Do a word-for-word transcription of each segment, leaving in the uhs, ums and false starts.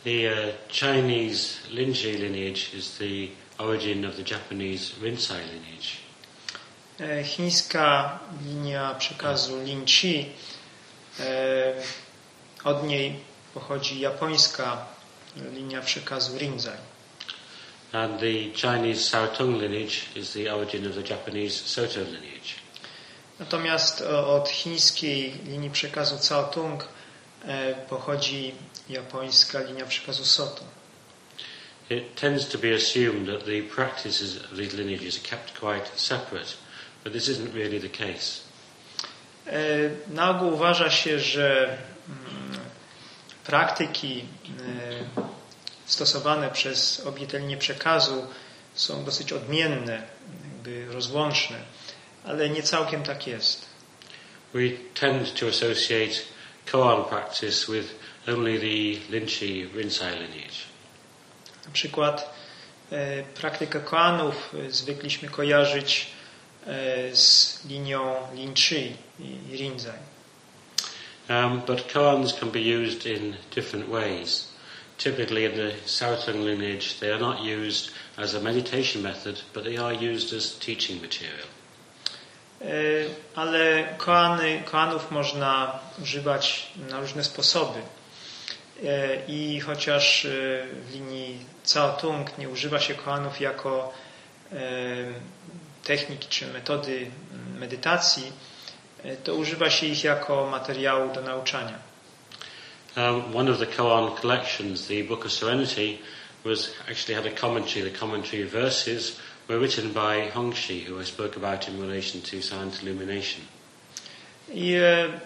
The uh, Chinese Linji lineage is the origin of the Japanese Rinzai lineage. Chińska linia przekazu Lin-Chi, od niej pochodzi japońska linia przekazu Rinzai. And the Chinese Shaotong lineage is the origin of the Japanese Soto lineage. Natomiast od chińskiej linii przekazu Caotung pochodzi japońska linia przekazu Soto. It tends to be assumed that the practices of these lineages are kept quite separate, but this isn't really the case. Na ogół uważa się, że praktyki stosowane przez obie te linie przekazu są dosyć odmienne, jakby rozłączne, ale nie całkiem tak jest. We tend to associate koan practice with only the Lin-Chi Rinzai lineage. Na przykład e, praktykę koanów zwykliśmy kojarzyć e, z linią Lin-Chi i Rinzai. Um, but koans can be used in different ways. Typically in the Shaotong lineage they are not used as a meditation method, but they are used as teaching material. E, ale koany, koanów można używać na różne sposoby. I chociaż w linii Caotung nie używa się koanów jako techniki czy metody medytacji, to używa się ich jako materiału do nauczania. Um, one of the koan collections, the Book of Serenity, was actually had a commentary. The commentary verses were written by Hongxi, who I spoke about in relation to silent illumination. I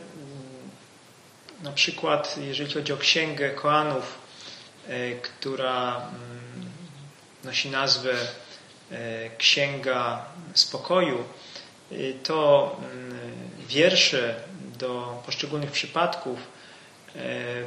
na przykład, jeżeli chodzi o księgę koanów, e, która mm, nosi nazwę e, Księga Spokoju, e, to mm, wiersze do poszczególnych przypadków e,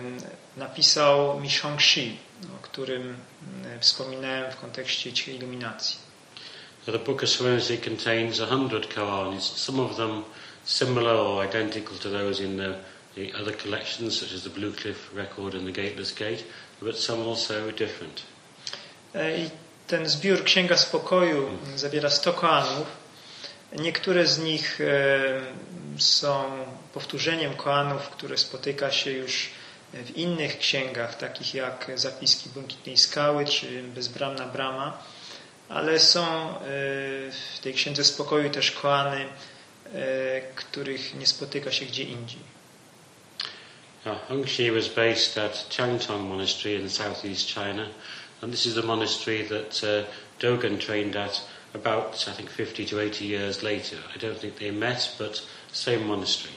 napisał Mish Hongxi, o którym mm, wspominałem w kontekście cichej iluminacji. The Book of Serenity contains a hundred koans, some of them similar or identical to those in the the other collections, such as the Blue Cliff Record and the Gateless Gate, but some also different. I ten zbiór Księga Spokoju hmm. zawiera sto koanów. Niektóre z nich e, są powtórzeniem koanów, które spotyka się już w innych księgach, takich jak Zapiski Błękitnej Skały czy Bezbramna Brama, ale są e, w tej Księdze Spokoju też koany, e, których nie spotyka się gdzie indziej. Uh, Hongxi was based at Changtong Monastery in southeast China, and this is the monastery that uh, Dogen trained at about, I think, fifty to eighty years later. I don't think they met, but same monastery.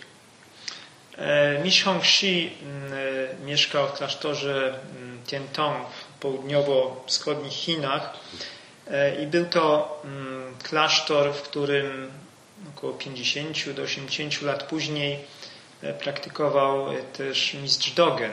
E, Mish Hongxi e, mieszkał w klasztorze Tiantong w południowo-wschodnich Chinach e, i był to m, klasztor, w którym około pięćdziesiąt do osiemdziesięciu lat później praktykował też mistrz Dogen,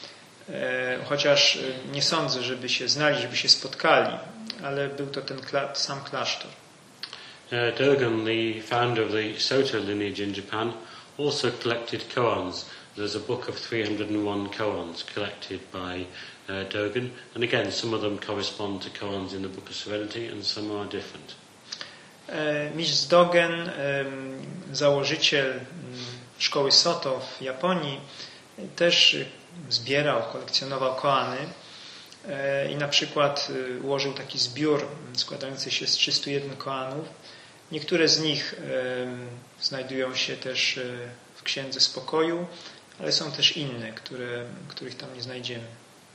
chociaż nie sądzę, żeby się znali, żeby się spotkali, ale był to ten kla- sam klasztor. Uh, Dogen, the founder of the Soto lineage in Japan, also collected koans. There's a book of three hundred one koans collected by uh, Dogen, and again, some of them correspond to koans in the Book of Serenity, and some are different. Mistrz Dogen, założyciel szkoły Soto w Japonii, też zbierał, kolekcjonował koany i na przykład ułożył taki zbiór składający się z trzystu jeden koanów. Niektóre z nich znajdują się też w Księdze Spokoju, ale są też inne, które, których tam nie znajdziemy.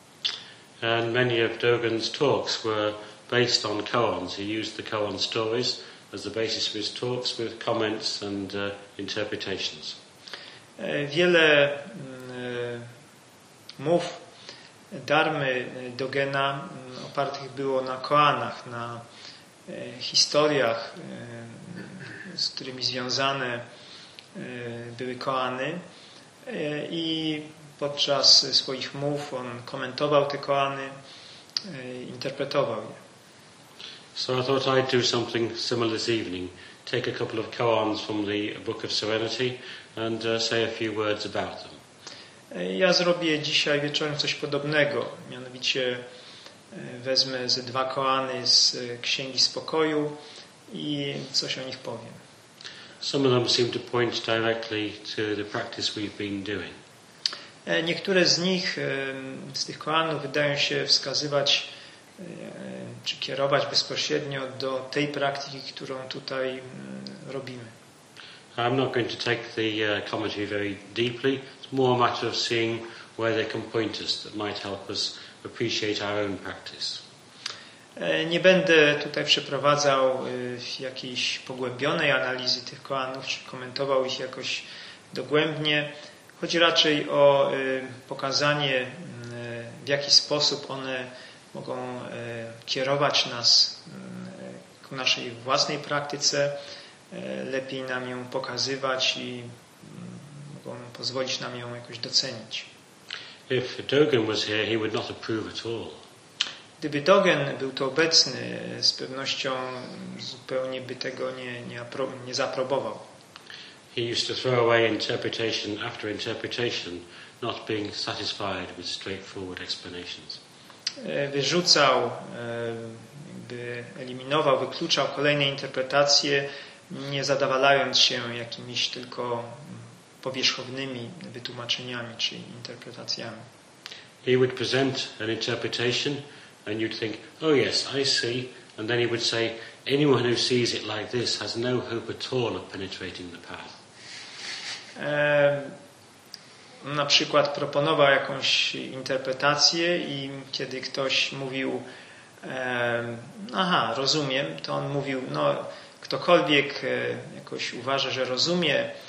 And many of Dogen's talks were based on koans. He used the koan stories as the basis for his talks with comments and uh, interpretations. Wiele mów Dharmy Dogena opartych było na koanach, na historiach, z którymi związane były koany, i podczas swoich mów on komentował te koany, interpretował je. So I thought I'd do something similar this evening. Take a couple of koans from the Book of Serenity and uh, say a few words about them. Ja zrobię dzisiaj wieczorem coś podobnego, mianowicie wezmę ze dwa koany z Księgi Spokoju i coś o nich powiem. Some of them seem to point directly to the practice we've been doing. Niektóre z nich, z tych koanów, wydają się wskazywać czy kierować bezpośrednio do tej praktyki, którą tutaj robimy. I'm not going to take the uh, commentary very deeply. It's more a matter of seeing where they can point us that might help us appreciate our own practice. Nie będę tutaj przeprowadzał jakiejś pogłębionej analizy tych koanów, czy komentował ich jakoś dogłębnie. Chodzi raczej o pokazanie, w jaki sposób one mogą kierować nas ku naszej własnej praktyce, lepiej nam ją pokazywać i mogą pozwolić nam ją jakoś docenić. If Dogen was here, he would not approve at all. Gdyby Dogen był tu obecny, z pewnością zupełnie by tego nie, nie, nie zaaprobował. He used to throw away interpretation after interpretation, not being satisfied with straightforward explanations. Wyrzucał, jakby eliminował, wykluczał kolejne interpretacje, nie zadowalając się jakimiś tylko powierzchownymi wytłumaczeniami czy interpretacjami. He would present an interpretation and you'd think, oh yes, I see. And then he would say, anyone who sees it like this has no hope at all of penetrating the path. E, na przykład proponował jakąś interpretację i kiedy ktoś mówił, e, aha, rozumiem, to on mówił, no ktokolwiek e, jakoś uważa, że rozumie, e,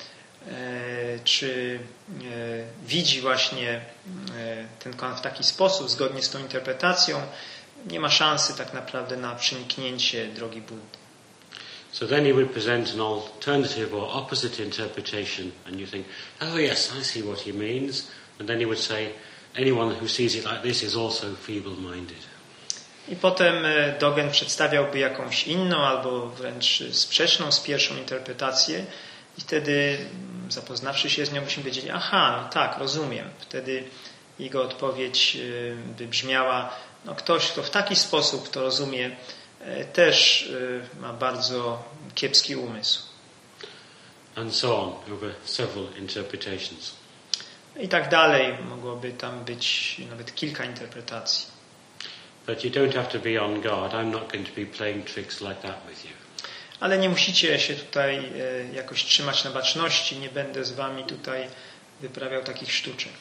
czy e, widzi właśnie e, ten koan w taki sposób, zgodnie z tą interpretacją, nie ma szansy tak naprawdę na przeniknięcie drogi Buddy. So then he would present an alternative or opposite interpretation and you think, oh yes, I see what he means. And then he would say, anyone who sees it like this is also feeble-minded. I potem Dogen przedstawiałby jakąś inną albo wręcz sprzeczną z pierwszą interpretację i wtedy, zapoznawszy się z nią, byśmy wiedzieli, aha, no tak, rozumiem. Wtedy jego odpowiedź by brzmiała, no ktoś, kto w taki sposób to rozumie, też ma bardzo kiepski umysł. And so on, over several interpretations. I tak dalej, mogłoby tam być nawet kilka interpretacji. But you don't have to be on guard. I'm not going to be playing tricks like that with you. Ale nie musicie się tutaj jakoś trzymać na baczności, nie będę z wami tutaj wyprawiał takich sztuczek.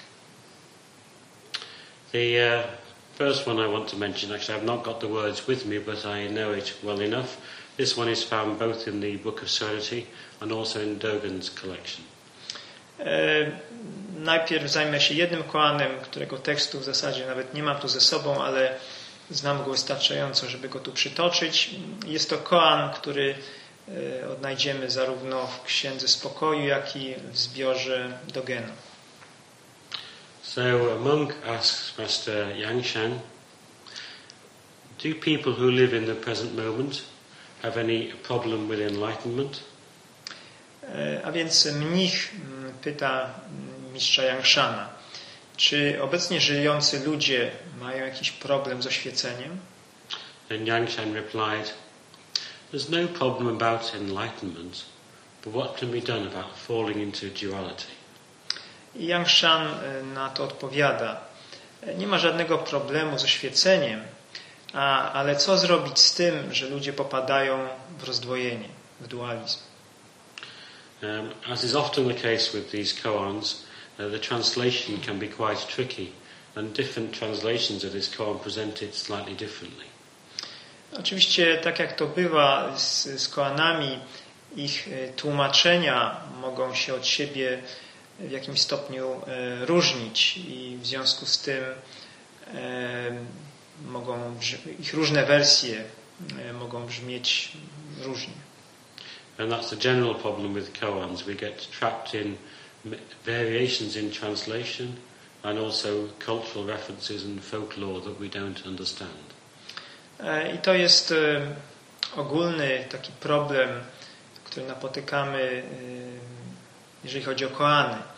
The uh, first one I want to mention, actually I've not got the words with me, but I know it well enough. This one is found both in the Book of Serenity and also in Dogen's collection. E, najpierw zajmę się jednym koanem, którego tekstu w zasadzie nawet nie mam tu ze sobą, ale znam go wystarczająco, żeby go tu przytoczyć. Jest to koan, który e, odnajdziemy zarówno w Księdze Spokoju, jak i w zbiorze Dogena. So a monk asks Master Yangshan, do people who live in the present moment have any problem with enlightenment? A więc mnich pyta mistrza Yangshana, czy obecnie żyjący ludzie mają jakiś problem z oświeceniem? And Yangshan replied, there's no problem about enlightenment, but what can be done about falling into duality? I Yangshan na to odpowiada, nie ma żadnego problemu z oświeceniem, a, ale co zrobić z tym, że ludzie popadają w rozdwojenie, w dualizm? Um, as is often the case with these koans, uh, the translation can be quite tricky, and different translations of this koan present it slightly differently. Oczywiście, tak jak to bywa z, z koanami, ich tłumaczenia mogą się od siebie w jakimś stopniu e, różnić i w związku z tym e, mogą brzmi- ich różne wersje e, mogą brzmieć różnie. And that's the general problem with koans. We get trapped in variations in translation and also cultural references and folklore that we don't understand. E, I to jest e, ogólny taki problem, który napotykamy, e, jeżeli chodzi o koany,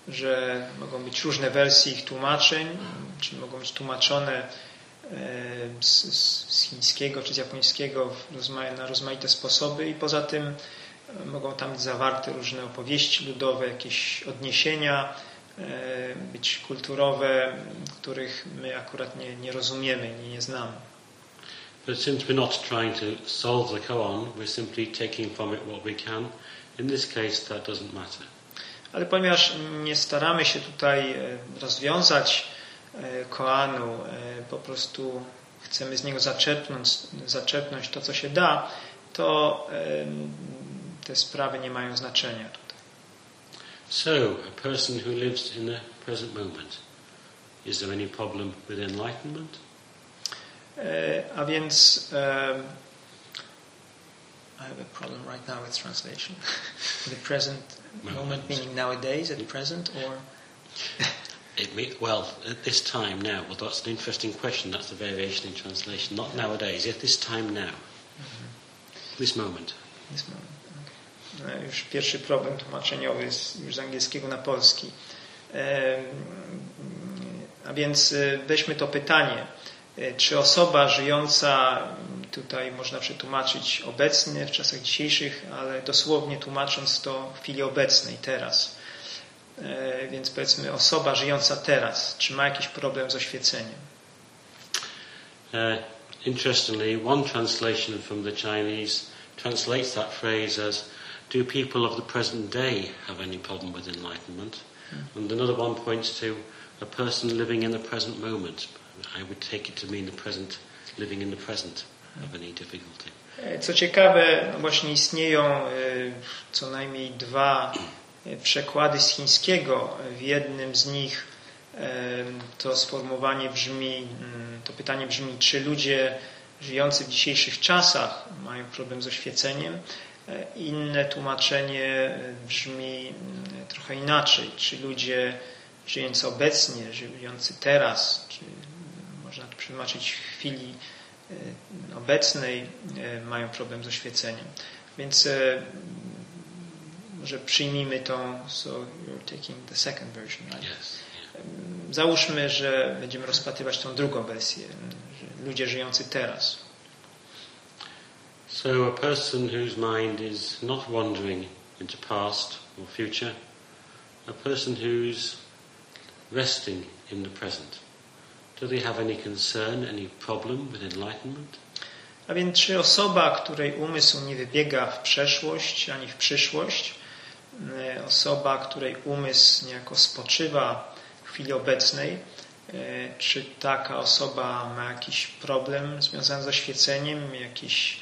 że mogą być różne wersje ich tłumaczeń, czyli mogą być tłumaczone z, z chińskiego czy z japońskiego na rozmaite sposoby i poza tym mogą tam być zawarte różne opowieści ludowe, jakieś odniesienia, być kulturowe, których my akurat nie, nie rozumiemy, nie, nie znamy. But since we're not trying to solve the koan, we're simply taking from it what we can. In this case, that doesn't matter. Ale ponieważ nie staramy się tutaj rozwiązać koanu, po prostu chcemy z niego zaczerpnąć, zaczerpnąć to, co się da, to te sprawy nie mają znaczenia tutaj. So, a person who lives in the present moment, is there any problem with enlightenment? A więc um, I have a problem right now with translation. The present moment, moment meaning nowadays, at present, or it may, well, at this time now. Well, that's an interesting question. That's the variation in translation. Not nowadays. At this time now. Mm-hmm. This moment. This moment. Okay. No, już pierwszy problem tłumaczeniowy jest już z angielskiego na polski. E, a więc weźmy to pytanie. Czy osoba żyjąca, tutaj można przetłumaczyć obecnie, w czasach dzisiejszych, ale dosłownie tłumacząc to w chwili obecnej, teraz. E, więc powiedzmy osoba żyjąca teraz, czy ma jakiś problem z oświeceniem? Uh, interestingly, one translation from the Chinese translates that phrase as, do people of the present day have any problem with enlightenment? Hmm. And another one points to a person living in the present moment. I would take it to mean the present, living in the present of any difficulty. Co ciekawe, właśnie istnieją co najmniej dwa przekłady z chińskiego. W jednym z nich to sformułowanie brzmi, to pytanie brzmi, czy ludzie żyjący w dzisiejszych czasach mają problem z oświeceniem. Inne tłumaczenie brzmi trochę inaczej, czy ludzie żyjący obecnie, żyjący teraz, czy można to przetłumaczyć w chwili obecnej, mają problem z oświeceniem. Więc może przyjmijmy tą, so you're taking the second version, right? Yes. Załóżmy, że będziemy rozpatrywać tą drugą wersję, że ludzie żyjący teraz. So a person whose mind is not wandering into past or future, a person who's resting in the present. Do they have any concern, any problem with enlightenment? A więc czy osoba, której umysł nie wybiega w przeszłość ani w przyszłość, osoba, której umysł niejako spoczywa w chwili obecnej, czy taka osoba ma jakiś problem związany z oświeceniem, jakieś,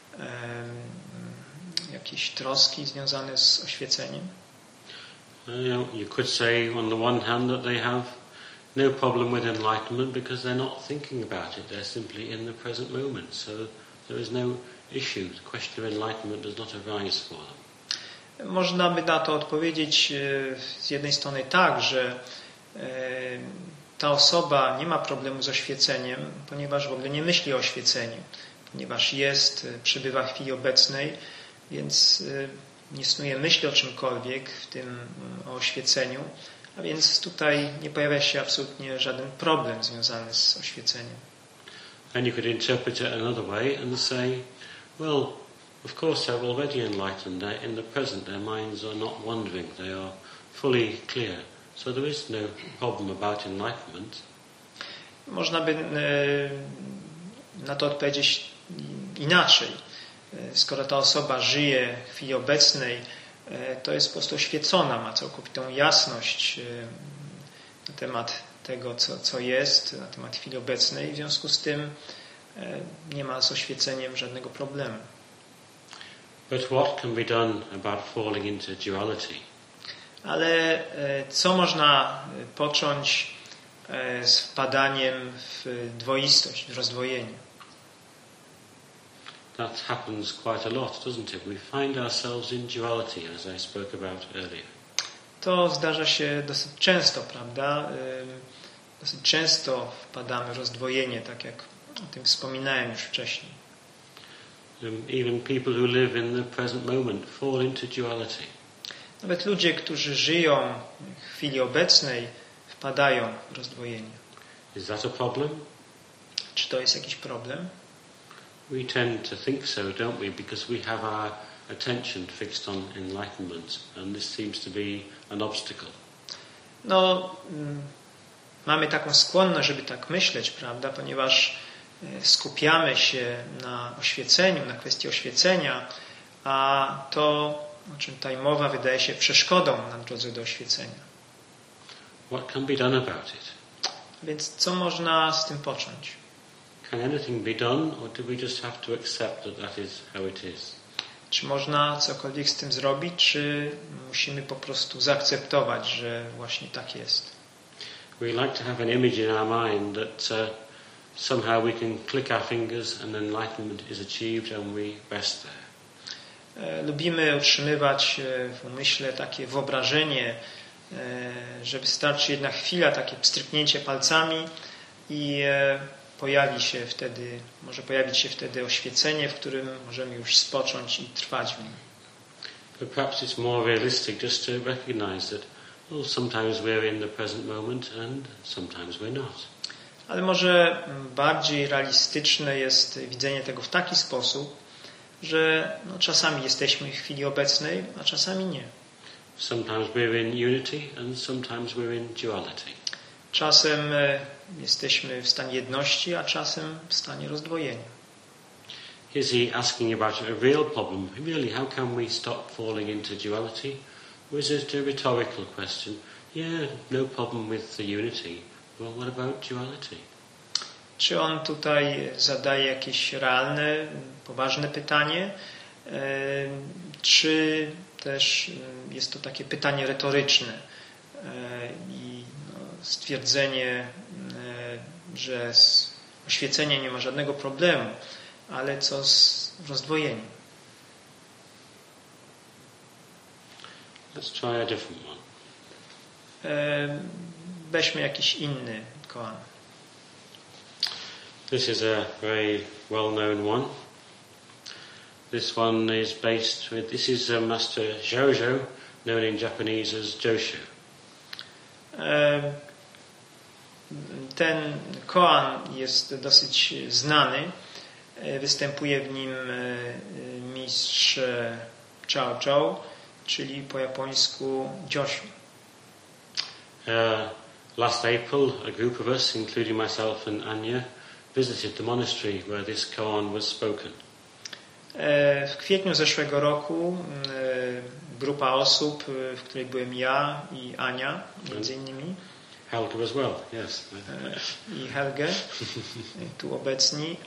jakieś troski związane z oświeceniem? You could say on the one hand that they have no problem with enlightenment because they're not thinking about it. They're simply in the present moment. So there is no issue. The question of enlightenment does not arise for them. Można by na to odpowiedzieć z jednej strony tak, że ta osoba nie ma problemu z oświeceniem, ponieważ w ogóle nie myśli o oświeceniu, ponieważ jest, przebywa w chwili obecnej, więc nie snuje myśli o czymkolwiek, w tym o oświeceniu, a więc tutaj nie pojawia się absolutnie żaden problem związany z oświeceniem. And you could interpret it another way and say, well, of course they're already enlightened. They're in the present. Their minds are not wandering. They are fully clear. So there is no problem about enlightenment. Można by na to odpowiedzieć inaczej. Skoro ta osoba żyje w chwili obecnej, to jest po prostu oświecona, ma całkowitą jasność na temat tego, co, co jest, na temat chwili obecnej. W związku z tym nie ma z oświeceniem żadnego problemu. But what can be done about falling into duality? Ale co można począć z wpadaniem w dwoistość, w rozdwojenie? That happens quite a lot, doesn't it? We find ourselves in duality, as I spoke about earlier. To zdarza się dosyć często, prawda? Dosyć często wpadamy w rozdwojenie, tak jak o tym wspominałem już wcześniej. Um, even people who live in the present moment fall into duality. Nawet ludzie, którzy żyją w chwili obecnej, wpadają w rozdwojenie. Is that a problem? Czy to jest jakiś problem? We tend to think so, don't we? Because we have our attention fixed on enlightenment, and this seems to be an obstacle. No, mm, mamy taką skłonność, żeby tak myśleć, prawda? Ponieważ skupiamy się na oświeceniu, na kwestii oświecenia, a to, o czym tutaj mowa, wydaje się przeszkodą na drodze do oświecenia. What can be done about it? Więc co można z tym począć? Can anything be done, or do we just have to accept that that is how it is? Czy można cokolwiek z tym zrobić, czy musimy po prostu zaakceptować, że właśnie tak jest? We like to have an image in our mind that uh, somehow we can click our fingers and enlightenment is achieved and we rest there. Lubimy utrzymywać w umyśle takie wyobrażenie, że wystarczy jedna chwila, takie pstryknięcie palcami i pojawi się wtedy, może pojawić się wtedy oświecenie, w którym możemy już spocząć i trwać w nim. But perhaps it's more realistic just to recognize that well, sometimes we're in the present moment and sometimes we're not. Ale może bardziej realistyczne jest widzenie tego w taki sposób, że no, czasami jesteśmy w chwili obecnej, a czasami nie. Sometimes we're in unity and sometimes we're in duality. Czasem jesteśmy w stanie jedności, a czasem w stanie rozdwojenia. Is he asking about a real problem? Really, how can we stop falling into duality? Or is it a rhetorical question? Yeah, no problem with the unity. Well, what about duality? Czy on tutaj zadaje jakieś realne, poważne pytanie? Czy też jest to takie pytanie retoryczne i stwierdzenie, że z oświeceniem nie ma żadnego problemu, ale co z rozdwojeniem? Let's try a different one. Weźmy jakiś inny koan. This is a very well-known one. This one is based with, this is uh, Master Zhōzhō, known in Japanese as Joshu. Ten koan jest dosyć znany. Występuje w nim mistrz Chao Chou, czyli po japońsku Joshu. Uh, last April, a group of us, including myself and Anya, visited the monastery where this koan was spoken. W kwietniu zeszłego roku grupa osób, w której byłem ja i Ania, między innymi. Helge as well, yes. I Helge, tu obecni.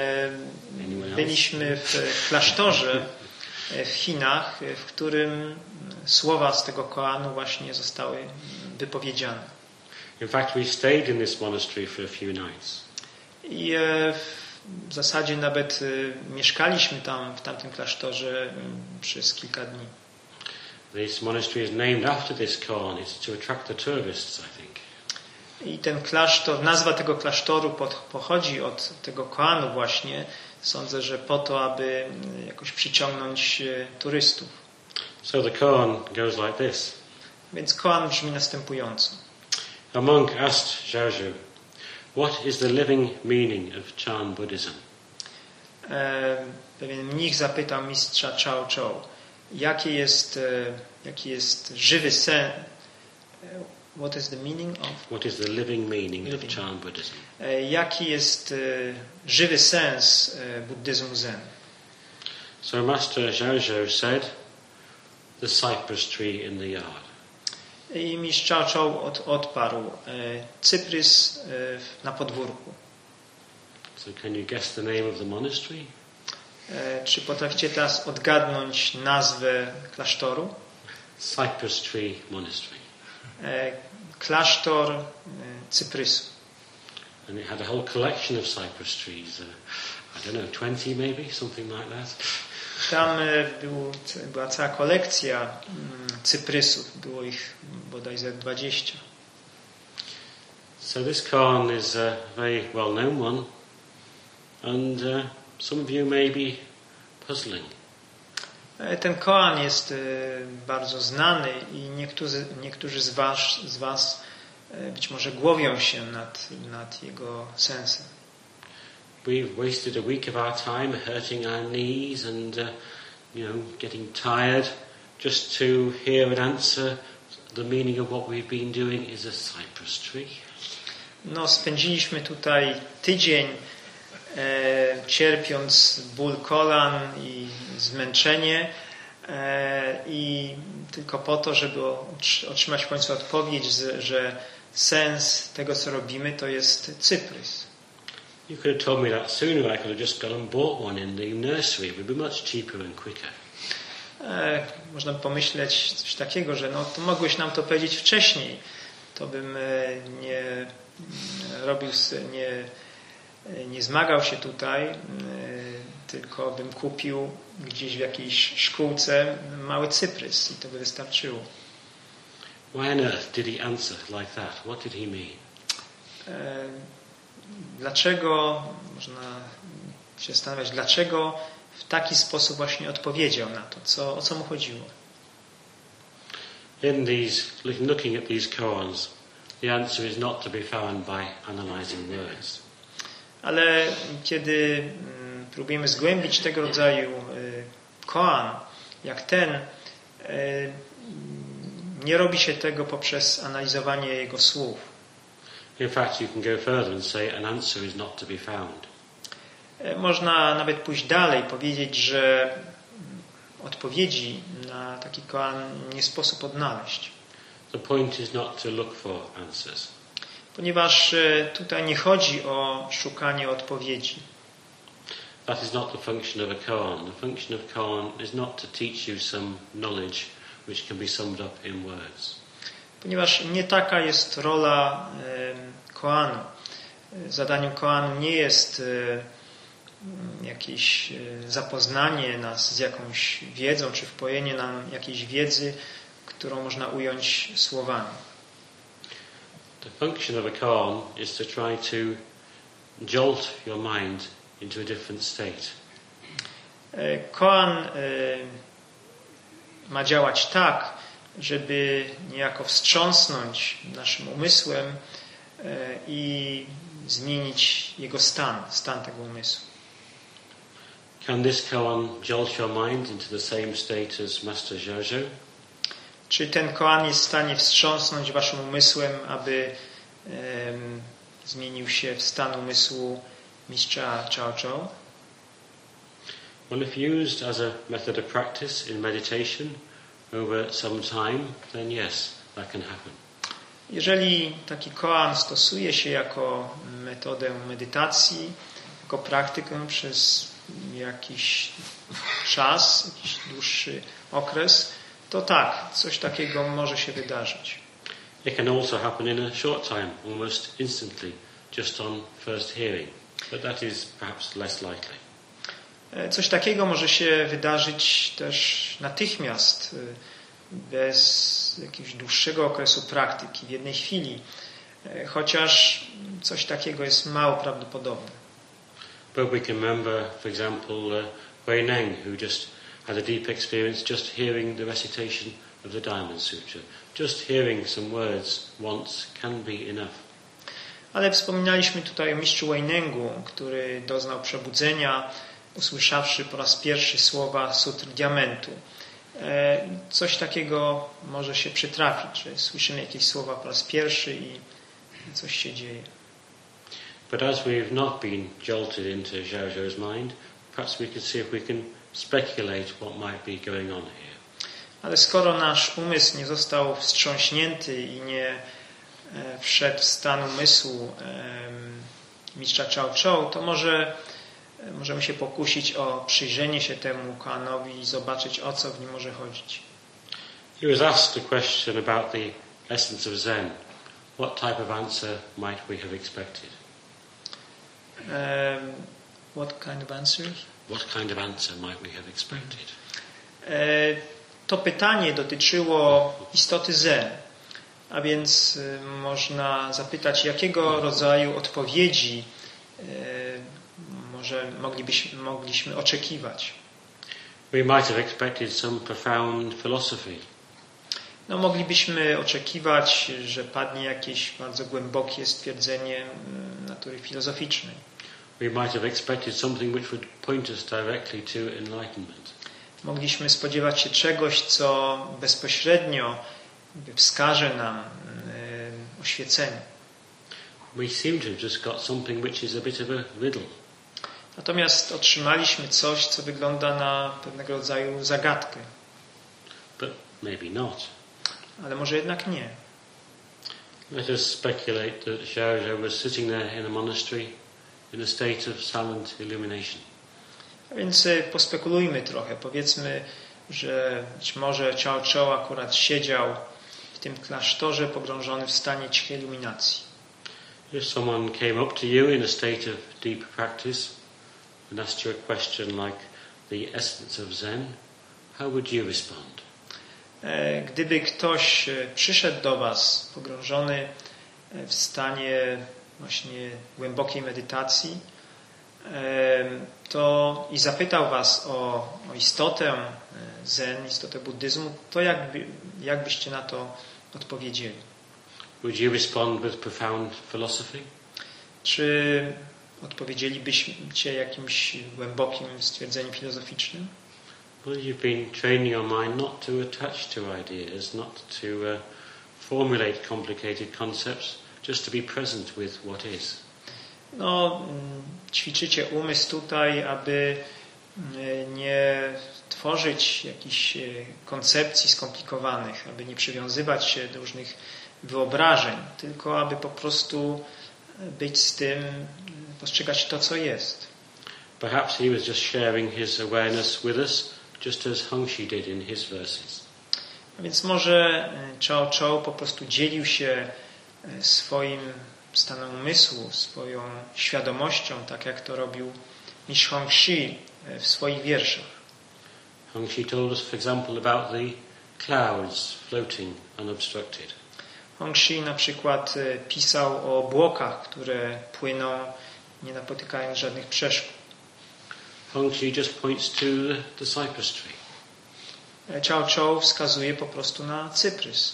Byliśmy w klasztorze w Chinach, w którym słowa z tego koanu właśnie zostały wypowiedziane. In fact, we stayed in this monastery for a few nights. I w zasadzie nawet mieszkaliśmy tam, w tamtym klasztorze przez kilka dni. This monastery is named after this koan. It's to attract the tourists, I think. I ten klasztor, nazwa tego klasztoru pod, pochodzi od tego koanu właśnie. Sądzę, że po to, aby jakoś przyciągnąć turystów. So the koan goes like this. Więc koan brzmi następująco. A monk asked Zhōzhō, what is the living meaning of Chan Buddhism? E, pewien mnich zapytał mistrza Chao Chou, jaki jest, jaki jest żywy sen. What is the meaning of? What is the living meaning living. of Chan Buddhism? E, jaki jest e, żywy sens e, buddyzmu Zen? So Master Zhōzhō said, the cypress tree in the yard. I mistrz Chao Chou od, odparł, e, cyprys e, na podwórku. So can you guess the name of the monastery? E, czy potraficie teraz odgadnąć nazwę klasztoru? Cypress Tree Monastery. E, klasztor e, cyprysu. And it had a whole collection of cypress trees. Uh, I don't know, twenty maybe, something like that. Tam e, był, była cała kolekcja mm, cyprysów. Było ich bodaj ze dwadzieścia. So this koan is a very well-known one. And uh, some of you may be puzzling. Ten koan jest bardzo znany i niektórzy, niektórzy z was, z was być może głowią się nad, nad jego sensem. We've wasted a week of our time hurting our knees and uh, you know, getting tired just to hear an answer. The meaning of what we've been doing is a cypress tree. No, spędziliśmy tutaj tydzień e, cierpiąc ból kolan i zmęczenie e, i tylko po to, żeby otrzymać w końcu odpowiedź, że sens tego, co robimy, to jest cyprys. You could have told me that sooner. I could have just gone and bought one in the nursery. It would be much cheaper and quicker. E, można pomyśleć coś takiego, że no to mogłeś nam to powiedzieć wcześniej. To bym nie robił, nie, nie zmagał się tutaj, tylko bym kupił gdzieś w jakiejś szkółce mały cyprys i to by wystarczyło. Why on earth did he answer like that? What did he mean? E, dlaczego, można się zastanawiać, dlaczego w taki sposób właśnie odpowiedział na to, co, o co mu chodziło. In these, looking at these koans, the answer is not to be found by analyzing words. Ale kiedy mm, próbujemy zgłębić tego rodzaju y, koan, jak ten, y, nie robi się tego poprzez analizowanie jego słów. In fact, you can go further and say an answer is not to be found. Można nawet pójść dalej, powiedzieć, że odpowiedzi na taki koan nie sposób odnaleźć. The point is not to look for answers. Ponieważ tutaj nie chodzi o szukanie odpowiedzi. That is not the function of a koan. The function of koan is not to teach you some knowledge which can be summed up in words. Ponieważ nie taka jest rola e, koanu. Zadaniem koanu nie jest e, jakieś zapoznanie nas z jakąś wiedzą, czy wpojenie nam jakiejś wiedzy, którą można ująć słowami. The function of a koan is to try to jolt your mind into a different state. Koan ma działać tak, żeby niejako wstrząsnąć naszym umysłem i zmienić jego stan, stan tego umysłu. Can this koan jolt your mind into the same state as Master Zhao? Czy ten koan jest w stanie wstrząsnąć waszym umysłem, aby um, zmienił się w stan umysłu mistrza Cao Zhou? Well, if used as a method of practice in meditation over some time, then yes, that can happen. Jeżeli taki koan stosuje się jako metodę medytacji, jako praktykę przez jakiś czas, jakiś dłuższy okres, to tak, coś takiego może się wydarzyć. It can also happen in a short time, almost instantly, just on first hearing. But that is perhaps less likely. Coś takiego może się wydarzyć też natychmiast, bez jakiegoś dłuższego okresu praktyki, w jednej chwili, chociaż coś takiego jest mało prawdopodobne. But we can remember, for example, uh, Wei Neng, who just had a deep experience just hearing the recitation of the Diamond Sutra. Just hearing some words once can be enough. Ale wspominaliśmy tutaj o mistrzu Wei Nengu, który doznał przebudzenia, usłyszawszy po raz pierwszy słowa Sutr Diamentu. Coś takiego może się przytrafić, że słyszymy jakieś słowa po raz pierwszy i coś się dzieje. But as we've not been jolted into Zhao Zhou's mind, perhaps we can see if we can speculate what might be going on here. Ale skoro nasz umysł nie został wstrząśnięty i nie wszedł w stan umysłu mistrza Cao Zhou, to może możemy się pokusić o przyjrzenie się temu koanowi i zobaczyć, o co w nim może chodzić. He was asked a question about the essence of Zen. What type of answer might we have expected? Um, what kind of answer? What kind of answer might we have expected? E, to pytanie dotyczyło istoty Zen, a więc y, można zapytać, jakiego rodzaju odpowiedzi y, może moglibyśmy, mogliśmy oczekiwać. We might have expected some profound philosophy. No, moglibyśmy oczekiwać, że padnie jakieś bardzo głębokie stwierdzenie natury filozoficznej. We might have expected something which would point us directly to enlightenment. Mogliśmy spodziewać się czegoś, co bezpośrednio wskaże nam y, oświecenie. We seem to have just got something which is a bit of a riddle. Natomiast otrzymaliśmy coś, co wygląda na pewnego rodzaju zagadkę. But maybe not. Ale może jednak nie. Let us speculate that Xiaozhou was sitting there in a monastery in a state of silent illumination. A więc pospekulujmy trochę. Powiedzmy, że być może Cao Chou akurat siedział w tym klasztorze pogrążony w stanie cichej iluminacji. If someone came up to you in a state of deep practice and asked you a question like the essence of Zen, how would you respond? Gdyby ktoś przyszedł do was pogrążony w stanie właśnie głębokiej medytacji, to i zapytał was o, o istotę Zen, istotę buddyzmu, to jakby, jak byście na to odpowiedzieli? Would you respond with profound philosophy? Czy odpowiedzielibyście jakimś głębokim stwierdzeniem filozoficznym? Well, you've been training your mind not to attach to ideas, not to uh, formulate complicated concepts, just to be present with what is. No, ćwiczycie umysł tutaj, aby nie tworzyć jakichś koncepcji skomplikowanych, aby nie przywiązywać się do różnych wyobrażeń, tylko aby po prostu być z tym, postrzegać to, co jest. Perhaps he was just sharing his awareness with us, just as Hongxi did in his verses. A więc może Cao Chou po prostu dzielił się swoim stanem umysłu, swoją świadomością, tak jak to robił mistrz Hongxi w swoich wierszach. Hongxi told us, for example, about the clouds floating unobstructed. Hongxi na przykład pisał o obłokach, które płyną, nie napotykając żadnych przeszkód. Hongxi just points to the, the cypress tree. Cao Chou wskazuje po prostu na cyprys.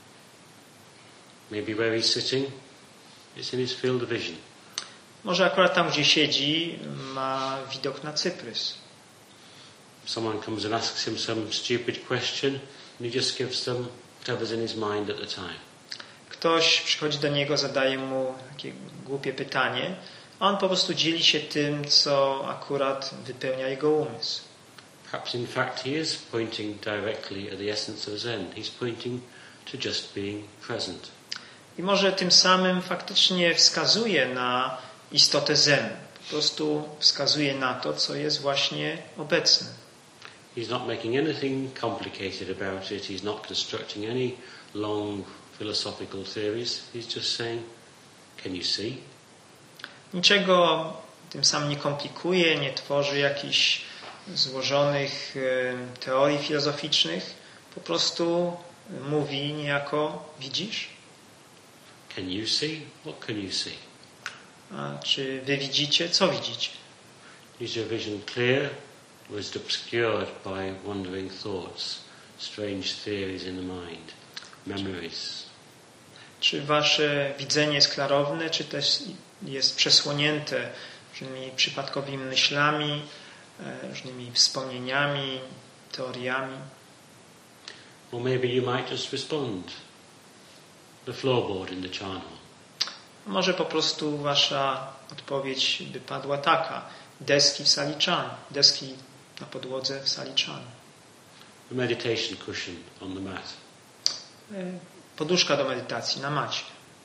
Maybe where he's sitting, it's in his field of vision. Może akurat tam, gdzie siedzi, ma widok na cyprys. Someone comes and asks him some stupid question, and he just gives them whatever's in his mind at the time. Ktoś przychodzi do niego, zadaje mu takie głupie pytanie, a on po prostu dzieli się tym, co akurat wypełnia jego umysł. Perhaps in fact he is pointing directly at the essence of Zen. He's pointing to just being present. I może tym samym faktycznie wskazuje na istotę Zen. Po prostu wskazuje na to, co jest właśnie obecne. He's not making anything complicated about it. He's not constructing any long philosophical theories. He's just saying, can you see? Niczego tym samym nie komplikuje, nie tworzy jakichś złożonych teorii filozoficznych. Po prostu mówi niejako, widzisz? Can you see? What can you see? A czy wy widzicie? Co widzicie? Is your vision clear, or is it obscured by wandering thoughts, strange theories in the mind, memories? Czy wasze widzenie jest klarowne, czy też jest przesłonięte różnymi przypadkowymi myślami, różnymi wspomnieniami, teoriami? Or maybe you might just respond. The floorboard in the Chan Hall. Może po prostu wasza odpowiedź by padła taka. Deski w sali Chan. Deski na podłodze w sali Chan. A meditation cushion on the mat. Poduszka do medytacji na macie.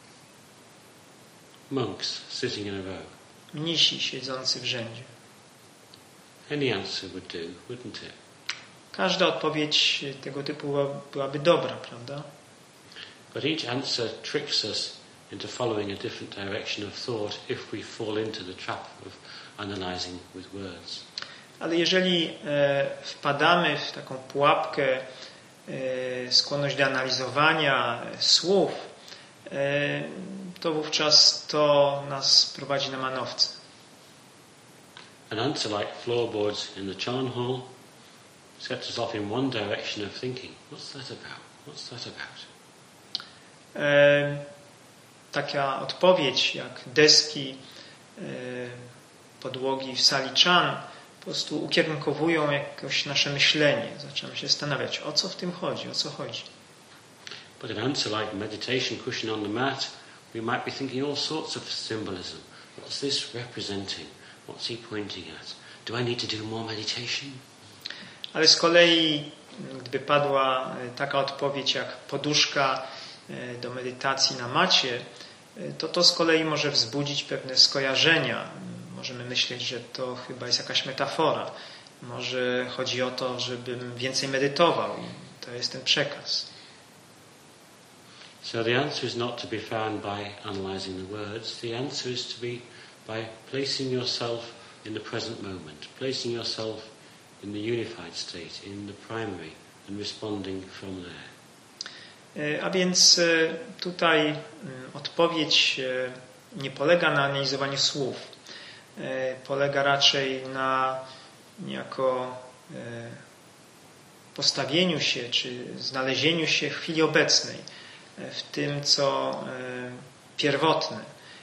Monks sitting in a row. Mnisi siedzący w rzędzie. Any answer would do, wouldn't it? Każda odpowiedź tego typu byłaby dobra, prawda? But each answer tricks us into following a different direction of thought if we fall into the trap of analyzing with words. Ale jeżeli e, wpadamy w taką pułapkę, e, skłonność do analizowania e, słów, e, to wówczas to nas prowadzi na manowce. An answer like floorboards in the Chan Hall sets us off in one direction of thinking. What's that about? What's that about? E, taka odpowiedź jak deski e, podłogi w sali Chan po prostu ukierunkowują jakoś nasze myślenie. Zaczynamy się zastanawiać, o co w tym chodzi, o co chodzi. But an answer like meditation cushion on the mat, we might be thinking all sorts of symbolism. What's this representing? What's he pointing at? Do I need to do more meditation? Ale z kolei, gdyby padła taka odpowiedź jak poduszka do medytacji na macie, to to z kolei może wzbudzić pewne skojarzenia. Możemy myśleć, że to chyba jest jakaś metafora. Może chodzi o to, żebym więcej medytował i to jest ten przekaz. So the answer is not to be found by analysing the words. The answer is to be by placing yourself in the present moment, placing yourself in the unified state, in the primary, and responding from there. A więc tutaj odpowiedź nie polega na analizowaniu słów. Polega raczej na niejako postawieniu się, czy znalezieniu się w chwili obecnej, w tym, co pierwotne,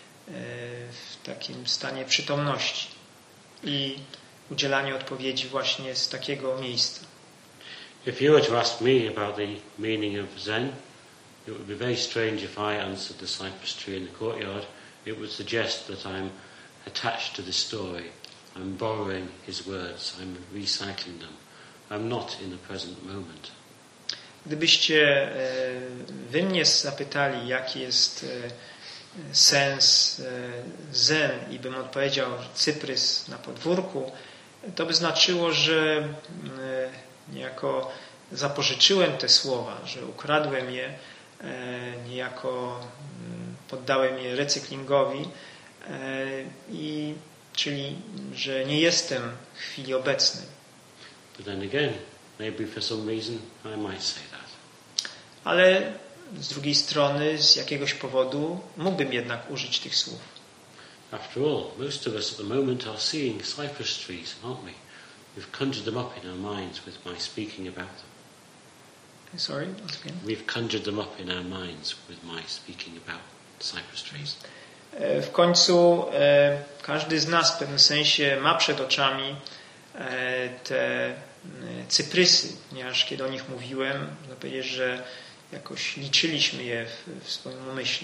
w takim stanie przytomności i udzielaniu odpowiedzi właśnie z takiego miejsca. If you were to ask me about the meaning of Zen, it would be very strange if I answered the cypress tree in the courtyard. It would suggest that I'm attached to the story. I'm borrowing his words. I'm recycling them. I'm not in the present moment. Gdybyście wy mnie zapytali, jaki jest sens Zen i bym odpowiedział cyprys na podwórku, to by znaczyło, że niejako zapożyczyłem te słowa, że ukradłem je, niejako poddałem je recyklingowi, i, czyli że nie jestem w chwili obecnej. But then again, maybe for some reason I might say that. Ale z drugiej strony, z jakiegoś powodu mógłbym jednak użyć tych słów. After all, most of us at the moment are seeing cypress trees, aren't we? We've conjured them up in our minds with my speaking about them. Sorry, once again. We've conjured them up in our minds with my speaking about cypress trees. W końcu e, każdy z nas w pewnym sensie ma przed oczami e, te e, cyprysy, ponieważ kiedy o nich mówiłem, można powiedzieć, że jakoś liczyliśmy je w, w swoim umyśle.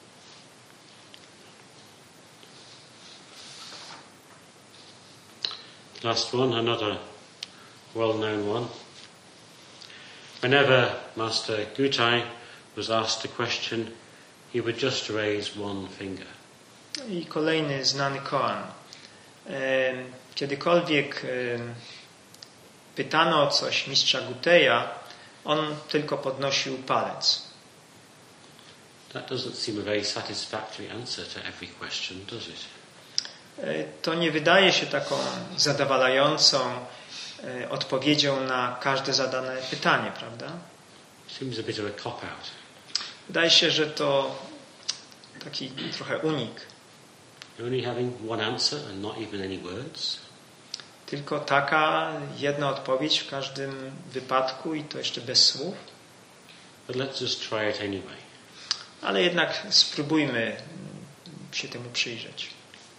Last one, another well-known one. Whenever Master Gutai was asked a question, he would just raise one finger. I kolejny znany koan. Kiedykolwiek pytano o coś mistrza Guteja, on tylko podnosił palec. That doesn't seem a very satisfactory answer to every question, does it? To nie wydaje się taką zadowalającą odpowiedzią na każde zadane pytanie, prawda? Seems a bit of a cop-out. Wydaje się, że to taki trochę unik. Only having one answer and not even any words. Tylko taka jedna odpowiedź w każdym wypadku i to jeszcze bez słów. But let's just try it anyway. Ale jednak spróbujmy się temu przyjrzeć.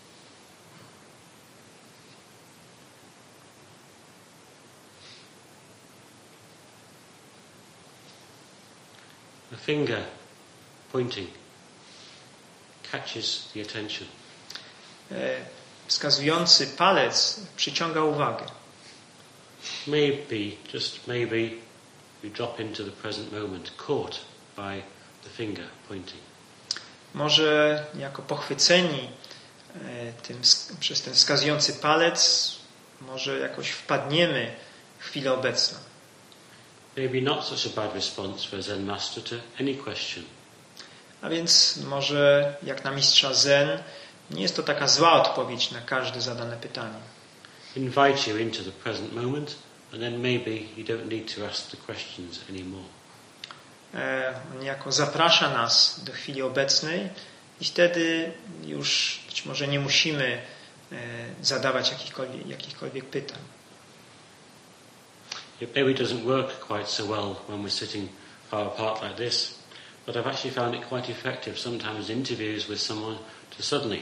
A finger pointing catches the attention. Wskazujący palec przyciąga uwagę. Maybe, just maybe, you drop into the present moment, caught by the finger pointing. Może jako pochwyceni tym, przez ten wskazujący palec, może jakoś wpadniemy w chwilę obecną. Maybe not such a bad response for a Zen master to any question. A więc może jak na mistrza Zen nie jest to taka zła odpowiedź na każde zadane pytanie. Invite you into the present moment and then maybe you don't need to ask the questions anymore. On niejako zaprasza nas do chwili obecnej i wtedy już być może nie musimy zadawać jakichkolwiek, jakichkolwiek pytań. It maybe doesn't work quite so well when we're sitting far apart like this, but I've actually found it quite effective sometimes in interviews with someone to suddenly.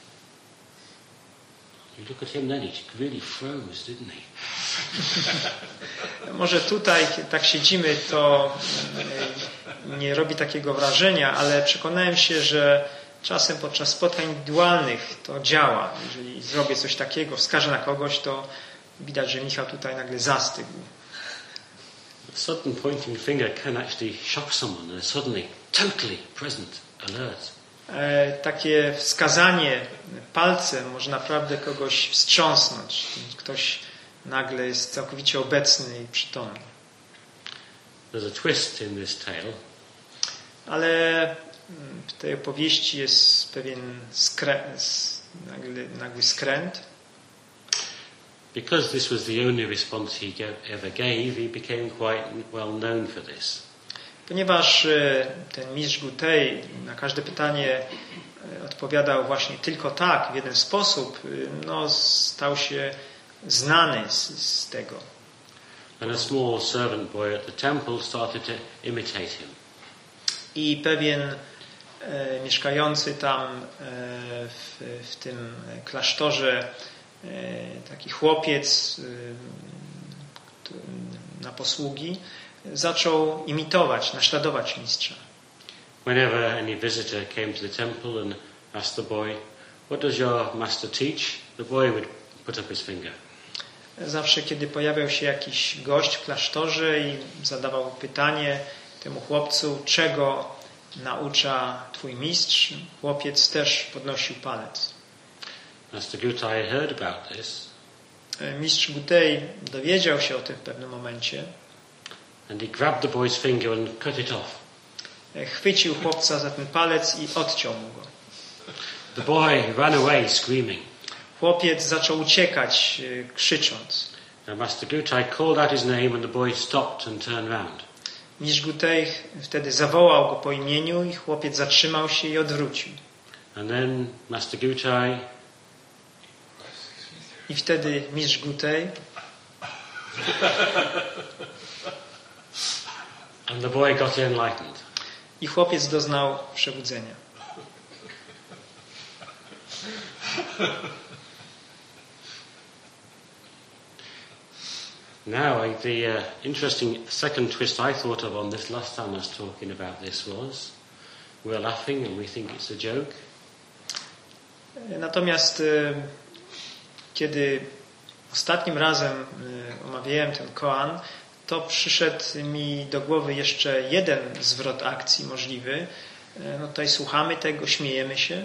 You look at him then, he really froze, didn't he? Może tutaj, tak siedzimy, to nie robi takiego wrażenia, ale przekonałem się, że czasem podczas spotkań indywidualnych to działa. Jeżeli zrobię coś takiego, wskażę na kogoś, to widać, że Michał tutaj nagle zastygł. A sudden pointing finger can actually shock someone and they're suddenly totally present, alert. E, takie wskazanie palcem może naprawdę kogoś wstrząsnąć. Ktoś nagle jest całkowicie obecny i przytomny. There's a twist in this tale. Ale w tej opowieści jest pewien skrę... nagły, nagły skręt. Because this was the only response he ever gave, he became quite well known for this. Ponieważ ten mistrz Gutej na każde pytanie odpowiadał właśnie tylko tak, w jeden sposób, no, stał się znany z, z tego. And a small servant boy at the temple started to imitate him. I pewien e, mieszkający tam e, w, w tym klasztorze e, taki chłopiec e, na posługi zaczął imitować, naśladować mistrza. Whenever any visitor came to the temple and asked the boy, "What does your master teach?" the boy would put up his finger. Zawsze, kiedy pojawiał się jakiś gość w klasztorze i zadawał pytanie temu chłopcu, czego naucza twój mistrz, chłopiec też podnosił palec. Master Gutai heard about this. Mistrz Gutej dowiedział się o tym w pewnym momencie. And he grabbed the boy's finger and cut it off. Chwycił chłopca za ten palec i odciął mu go. The boy ran away screaming. Chłopiec zaczął uciekać, krzycząc. And Master Gutai called out his name and the boy stopped and turned round. Mistrz Gutej wtedy zawołał go po imieniu i chłopiec zatrzymał się i odwrócił. And then Master Gutai I wtedy mistrz Gutej and the boy got enlightened. I chłopiec doznał przebudzenia. Now, the uh, interesting second twist I thought of on this last time I was talking about this was, we're laughing and we think it's a joke. Natomiast kiedy ostatnim razem omawiałem ten koan, to przyszedł mi do głowy jeszcze jeden zwrot akcji możliwy. No tutaj słuchamy tego, śmiejemy się.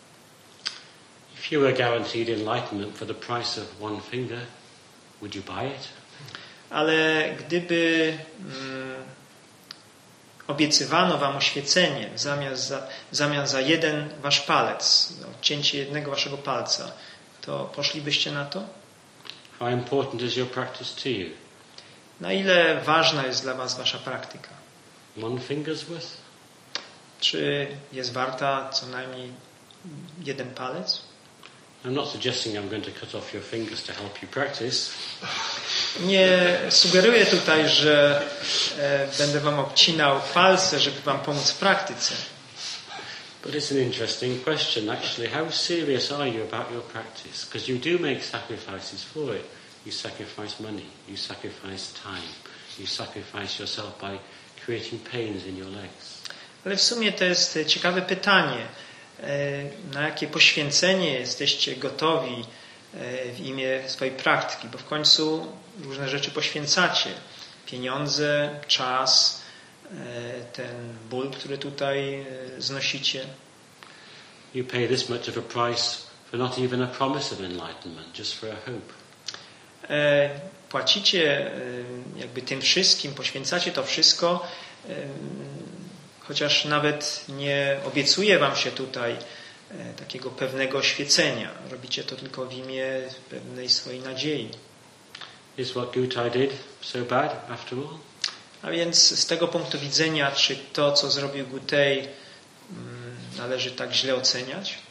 If you were guaranteed enlightenment for the price of one finger, would you buy it? Ale gdyby mm, obiecywano wam oświecenie w zamian za, w zamian za jeden wasz palec, odcięcie jednego waszego palca, to poszlibyście na to? How important is your practice to you? Na ile ważna jest dla was wasza praktyka? One finger's worth? Czy jest warta co najmniej jeden palec? I'm not suggesting I'm going to cut off your fingers to help you practice. Nie sugeruję tutaj, że e, będę wam obcinał palce, żeby wam pomóc w praktyce. But it's an interesting question, actually. How serious are you about your practice? Because you do make sacrifices for it. You sacrifice money, you sacrifice time, you sacrifice yourself by creating pains in your legs. Ale w sumie to jest ciekawe pytanie. Na jakie poświęcenie jesteście gotowi w imię swojej praktyki, bo w końcu różne rzeczy poświęcacie. Pieniądze, czas, ten ból, który tutaj znosicie. You pay this much of a price for not even a promise of enlightenment, just for a hope. Płacicie jakby tym wszystkim, poświęcacie to wszystko, chociaż nawet nie obiecuje wam się tutaj takiego pewnego oświecenia. Robicie to tylko w imię pewnej swojej nadziei. Is what Gutai did so bad after all? A więc z tego punktu widzenia, czy to, co zrobił Gutej, należy tak źle oceniać?